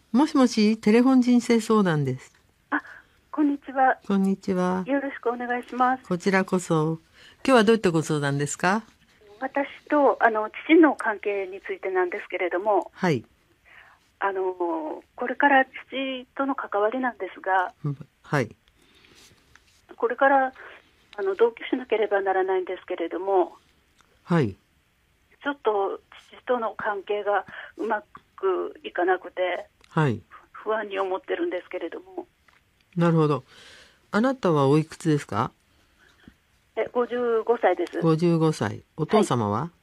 もしもし、テレフォン人生相談です。 あ、こんにちは。 こんにちは。 よろしくお願いします。 こちらこそ。今日はどういったご相談ですか？ 私と父の関係についてなんですけれども、 はい。 これから父との関わりなんですが、 はい。 これから同居しなければならないんですけれども、 はい。 ちょっと父との関係がうまくいかなくてはい。 不安に思ってるんですけれども。 なるほど。あなたはおいくつですか 55歳です。 ？55歳。おはい。 父様は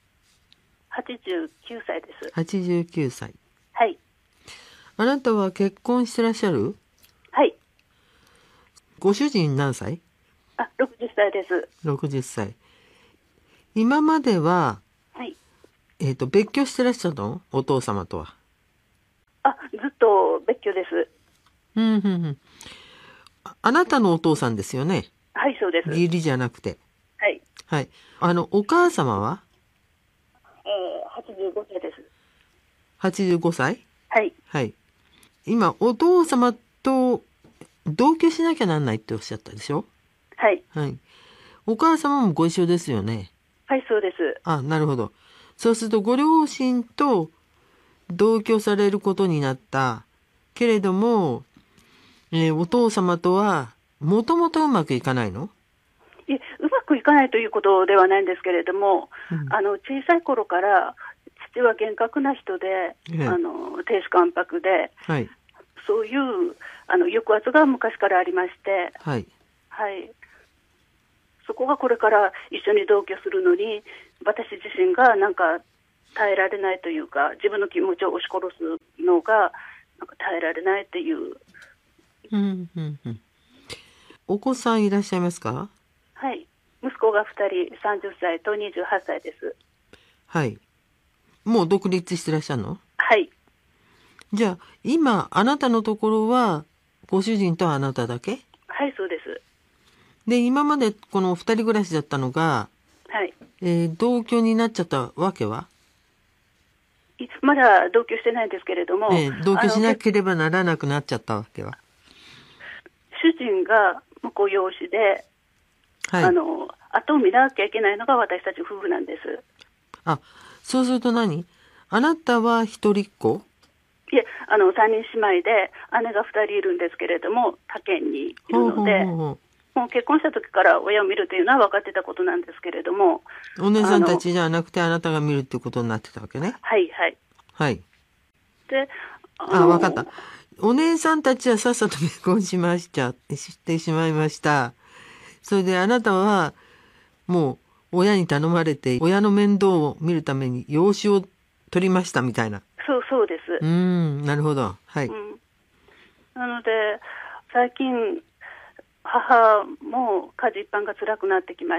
89歳です。 ？89歳。 はい。 あなたは結婚してらっしゃる？ はい。 ご主人何歳？ 60歳です。 60歳。今までは、 はい。 別居してらっしゃるの？お父様とは。 ずっと別居です。 うん、うん、うん。あなたのお父さんですよね。 はい、そうです。 義理じゃなくて。 はい。 はい。お母様は 85歳です。 85歳？ はい。 はい。今、お父様と同居しなきゃなんないっておっしゃったでしょ？ はい。 はい。お母様もご一緒ですよね。 はい、そうです。 あ、なるほど。そうすると、ご両親と同居されることになった。けれども、お父様とは、もともとうまくいかないの？ うまくいかないということではないんですけれども、 うん。 小さい頃から父は厳格な人で、 ええ。 亭主関白で、 はい。 そういう抑圧が昔からありまして、 はい。 はい。そこがこれから一緒に同居するのに、私自身がなんか耐えられないというか、自分の気持ちを押し殺すのがなんか耐えられないっていう。 うん、うん、うん。お子さんいらっしゃいますか？ はい。息子が2人、30歳と28歳です。 はい。もう独立してらっしゃるの？ はい。 じゃあ、今、あなたのところは、ご主人とあなただけはい、そうです。 で、今までこの二人暮らしだったのが、 はい。 同居になっちゃったわけは？ まだ同居してないんですけれども、 同居しなければならなくなっちゃったわけは？ 主人が婿養子で、 はい。 後を見なきゃいけないのが私たち夫婦なんです。 あ、そうすると何？あなたは一人っ子？ いえ、3人姉妹で姉が2人いるんですけれども、他県にいるほうほうほので、 うほもう結婚した時から親を見るというのは分かってたことなんですけれども、 う。お姉さんたあの、 ちじゃなくてあなたが見るってことになってたわけね。 はいはい。 はい。 で、 あ、わかった。お姉さんたちはさっさと結婚してしまいました。それであなたは、もう親に頼まれて親の面倒を見るために養子を取りましたみたいな。 そうです。 なるほど。はい。 うん。なので、最近、母も家事一般が辛くなってきまして、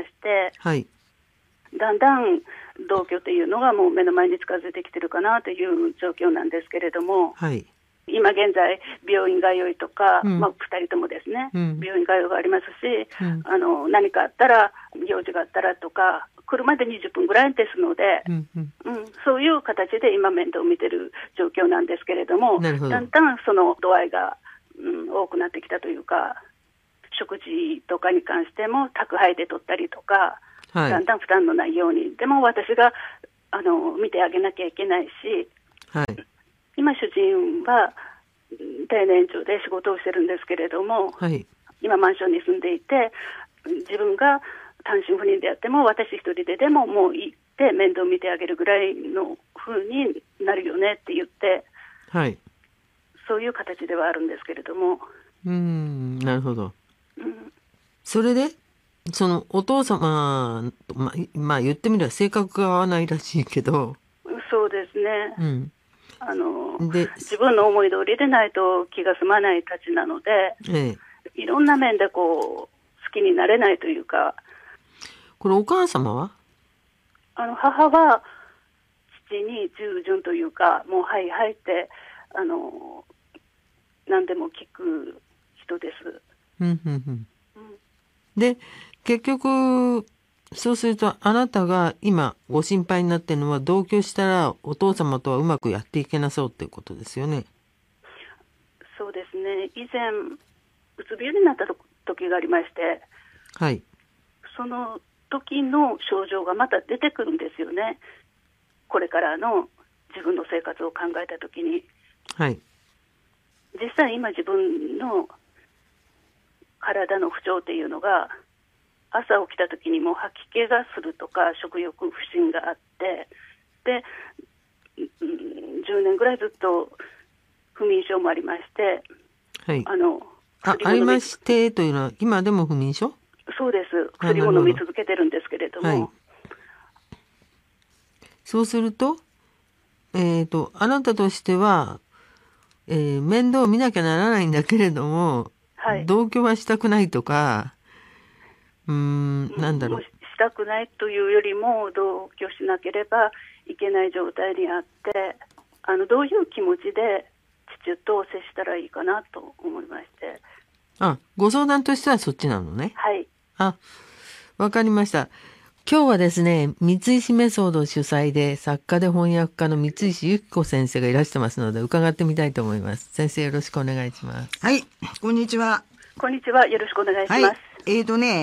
はい。 だんだん同居というのがもう目の前に近づいてきてるかなという状況なんですけれども、 はい。 今現在、病院通いとか、 うん。 2人ともですね、 うん。 病院通いがありますし、 うん。 何かあったら、用事があったらとか、車で20分ぐらいですので、 うん。うん。 そういう形で今、面倒を見てる状況なんですけれども、 なるほど。 だんだんその度合いが、多くなってきたというか、食事とかに関しても宅配で取ったりとか、 はい。 だんだん負担のないように、でも私が見てあげなきゃいけないし、 はい。 今、主人は定年長で仕事をしてるんですけれども、 はい。 今、マンションに住んでいて、自分が単身赴任であっても、私一人ででももう行って面倒見てあげるぐらいの風になるよねって言って、 はい。 そういう形ではあるんですけれども、 なるほど。 うん、 それで、そのお父様、まあ言ってみれば性格が合わないらしいけど、 そうですね。 うん。 あので、 自分の思い通りでないと気が済まないたちなので、 ええ。 いろんな面でこう好きになれないというか、 これお母様は？ 母は父に従順というか、もうはいはいって何でも聞く人です。 うんうんうん。 うん、 で、結局、そうするとあなたが今ご心配になってるのは同居したらお父様とはうまくやっていけなそうっていうことですよね。 そうですね、以前うつ病になった時がありまして、 はい。 その時の症状がまた出てくるんですよね。これからの自分の生活を考えた時に、 はい。 実際今自分の体の不調っていうのが、朝起きた時にも吐き気がするとか食欲不振があって、で、10年ぐらいずっと不眠症もありまして、 はい。 薬もありましてというのは今でも不眠症？ そうです。薬も飲み続けてるんですけれども、 はい。そうすると、あなたとしては、面倒を見なきゃならないんだけれども、 はい、 同居はしたくないとか、なんだろう。 したくないというよりも、同居しなければいけない状態にあって、どういう気持ちで父と接したらいいかなと思いまして。 ご相談としてはそっちなのね。 はい。 わかりました。今日はですね、三石メソード主催で作家で翻訳家の三石由紀子先生がいらしてますので伺ってみたいと思います。先生よろしくお願いします。 はい、こんにちは。 こんにちは。よろしくお願いします。 はい。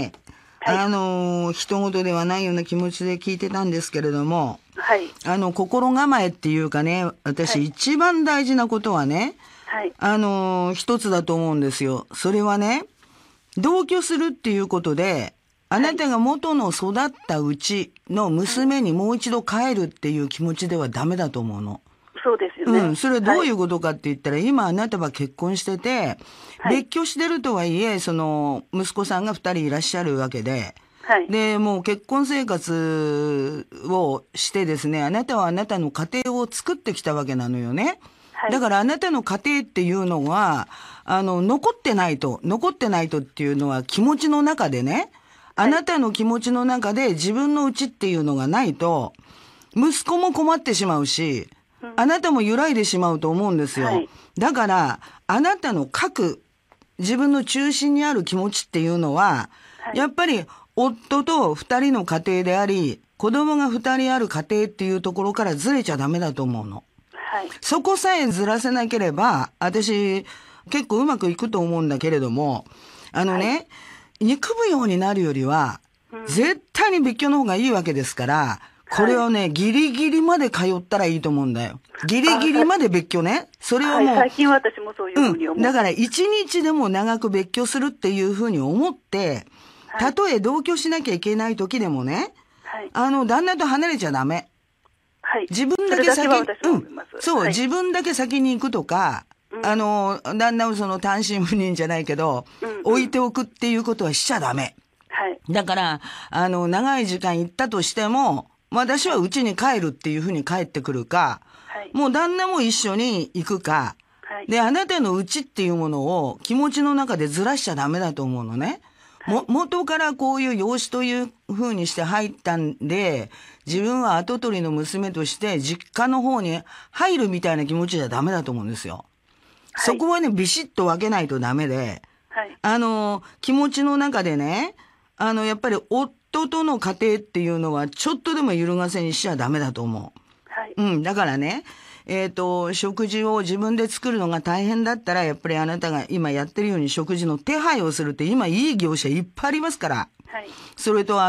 人事ではないような気持ちで聞いてたんですけれども、 はい。 心構えっていうかね、私、一番大事なことはね、 はい。 一つだと思うんですよ。それはね、同居するっていうことで、あなたが元の育ったうちの娘にもう一度帰るっていう気持ちではダメだと思うの。 そうですよね。 それはどういうことかって言ったら、今あなたは結婚してて、別居してるとはいえ、息子さんが2人いらっしゃるわけで、で、もう結婚生活をしてですね、あなたはあなたの家庭を作ってきたわけなのよね。だからあなたの家庭っていうのは、残ってないとっていうのは気持ちの中でね、あなたの気持ちの中で自分の家っていうのがないと、息子も困ってしまうし、あなたも揺らいでしまうと思うんですよ。だから、あなたの自分の中心にある気持ちっていうのは、やっぱり夫と2人の家庭であり、子供が2人ある家庭っていうところからずれちゃダメだと思うの。そこさえずらせなければ、私、結構うまくいくと思うんだけれども、憎むようになるよりは、絶対に別居の方がいいわけですから、これをね、ギリギリまで通ったらいいと思うんだよ。ギリギリまで別居ね。それはもう。 最近私もそういうふうに思う。 だから一日でも長く別居するっていうふうに思って、たとえ同居しなきゃいけない時でもね、旦那と離れちゃダメ。自分だけ先に、自分だけ先に行くとか、旦那を単身赴任じゃないけど、置いておくっていうことはしちゃダメ。だから、長い時間行ったとしても、私は家に帰るっていうふうに帰ってくるか、もう旦那も一緒に行くか、で、あなたの家っていうものを気持ちの中でずらしちゃダメだと思うのね。元からこういう養子というふうにして入ったんで、自分は跡取りの娘として実家の方に入るみたいな気持ちじゃダメだと思うんですよ。そこはね、ビシッと分けないとダメで、気持ちの中でね、やっぱり夫との家庭っていうのはちょっとでも揺るがせにしちゃダメだと思う。だからね、食事を自分で作るのが大変だったら、やっぱりあなたが今やってるように食事の手配をするって今いい業者いっぱいありますから。それと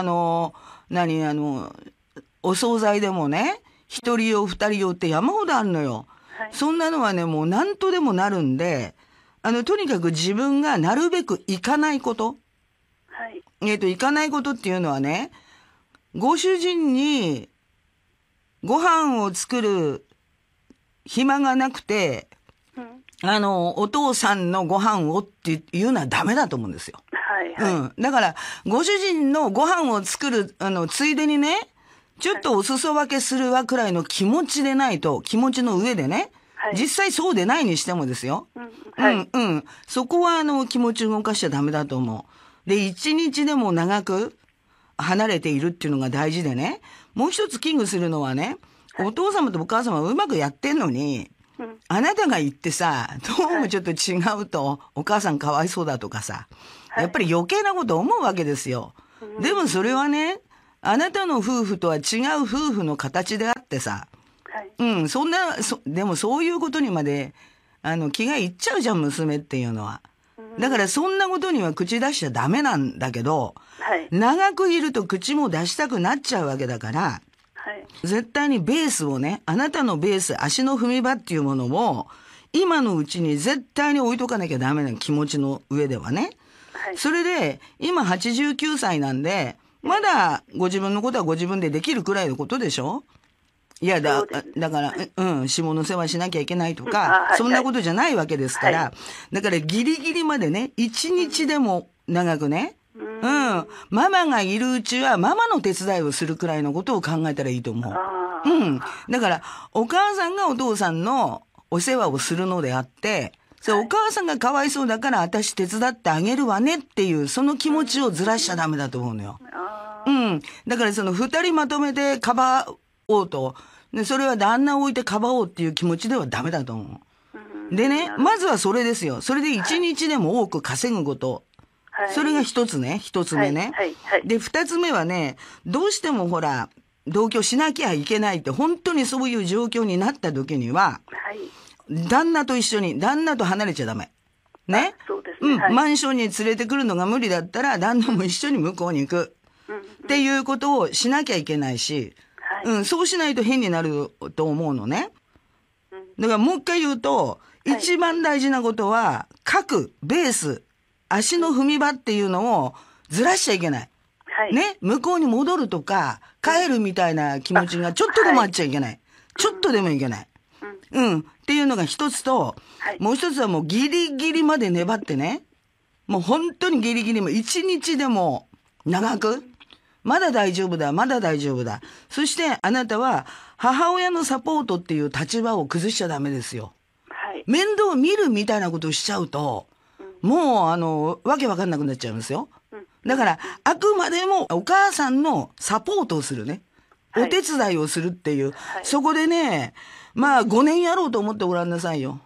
お惣菜でもね、一人用二人用って山ほどあるのよ。そんなのはね、もう何とでもなるんで、とにかく自分がなるべく行かないこと。行かないことっていうのはね、ご主人にご飯を作る暇がなくて、お父さんのご飯をっていうのはダメだと思うんですよ。だから、ご主人のご飯を作る、ついでにね、ちょっとお裾分けするわくらいの気持ちでないと、気持ちの上でね、実際そうでないにしてもですよ。そこは気持ち動かしちゃダメだと思う。で、一日でも長く離れているっていうのが大事でね、もう一つ危惧するのはね、お父様とお母様はうまくやってんのに、あなたが言ってさ、どうもちょっと違うと、お母さんかわいそうだとかさ、やっぱり余計なこと思うわけですよ。でもそれはね、あなたの夫婦とは違う夫婦の形であってさ、でもそういうことにまで、 気がいっちゃうじゃん、娘っていうのは。だからそんなことには口出しちゃダメなんだけど、 はい、 長くいると口も出したくなっちゃうわけだから、 はい、 絶対にベースをね、あなたのベース、足の踏み場っていうものを、今のうちに絶対に置いとかなきゃダメな気持ちの上ではね。 はい、 それで、今89歳なんで、まだご自分のことはご自分でできるくらいのことでしょ？いやだから、下の世話しなきゃいけないとか、そんなことじゃないわけですから、だからギリギリまでね、一日でも長くね、ママがいるうちはママの手伝いをするくらいのことを考えたらいいと思う。だから、お母さんがお父さんのお世話をするのであって、お母さんがかわいそうだから私手伝ってあげるわねっていう、その気持ちをずらしちゃダメだと思うのよ。だからその二人まとめてかばおうと、それは旦那を置いてかばおうっていう気持ちではダメだと思う。でね、まずはそれですよ。それで一日でも多く稼ぐこと。それが一つね、一つ目ね。で、二つ目はね、どうしてもほら、同居しなきゃいけないって、本当にそういう状況になった時には、旦那と一緒に、旦那と離れちゃダメ。ね。 そうですね。 マンションに連れてくるのが無理だったら、旦那も一緒に向こうに行く。っていうことをしなきゃいけないし、そうしないと変になると思うのね。だからもう一回言うと、一番大事なことは、各ベース、足の踏み場っていうのをずらしちゃいけない。ね。向こうに戻るとか、帰るみたいな気持ちがちょっとでもあっちゃいけない。ちょっとでもいけない。っていうのが一つと、もう一つはもうギリギリまで粘ってね。もう本当にギリギリも一日でも長く。まだ大丈夫だ、まだ大丈夫だ。そしてあなたは母親のサポートっていう立場を崩しちゃダメですよ。面倒を見るみたいなことをしちゃうと、もうわけわかんなくなっちゃうんですよ。だからあくまでもお母さんのサポートをするね。お手伝いをするっていう。そこでね、まあ5年やろうと思ってごらんなさいよ。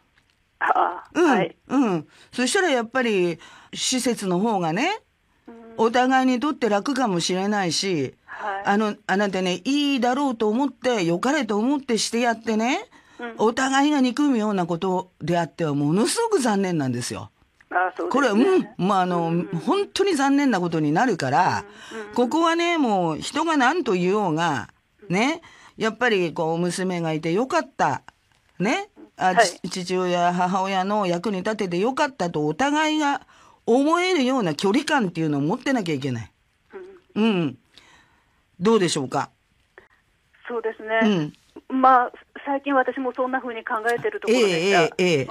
そしたらやっぱり施設の方がね、お互いにとって楽かもしれないし、あなたね、いいだろうと思って、良かれと思ってしてやってね、お互いが憎むようなことであってはものすごく残念なんですよ。これは、本当に残念なことになるから、ここはね、もう人が何と言おうが、ね、やっぱりこう娘がいてよかった。ね。父親、母親の役に立ててよかったとお互いが思えるような距離感っていうのを持ってなきゃいけない。どうでしょうか。 そうですね。まあ、最近私もそんな風に考えてるところでした。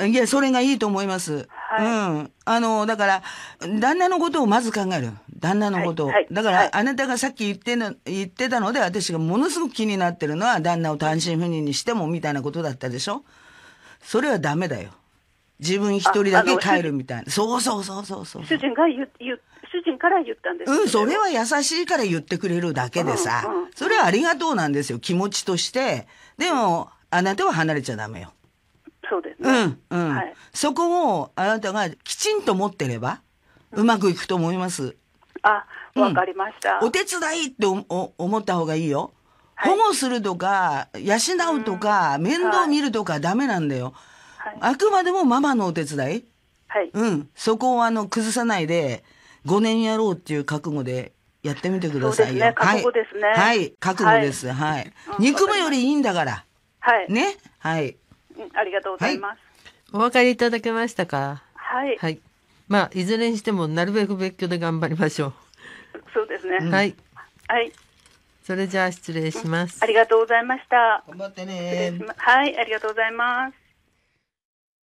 いや、それがいいと思います。だから、旦那のことをまず考える。旦那のことを。だから、あなたがさっき言ってたので、私がものすごく気になってるのは、旦那を単身赴任にしてもみたいなことだったでしょ。それはダメだよ。自分一人だけ帰るみたいな。そう。 主人から言ったんです。 それは優しいから言ってくれるだけでさ。それはありがとうなんですよ。気持ちとして。でも、あなたは離れちゃダメよ。 そうですね。 そこをあなたがきちんと持ってれば、うまくいくと思います。 わかりました。 お手伝いって思った方がいいよ。保護するとか、養うとか、面倒見るとかダメなんだよ。あくまでもママのお手伝い。そこを崩さないで、5年やろうっていう覚悟でやってみてくださいよ。 覚悟ですね。 覚悟です。憎むよりいいんだから。ね。 ありがとうございます。 お分かりいただけましたか？ はい。 まあ、いずれにしてもなるべく別居で頑張りましょう。 そうですね。 はい。それじゃあ失礼します。 ありがとうございました。 頑張ってね。 はい、ありがとうございます。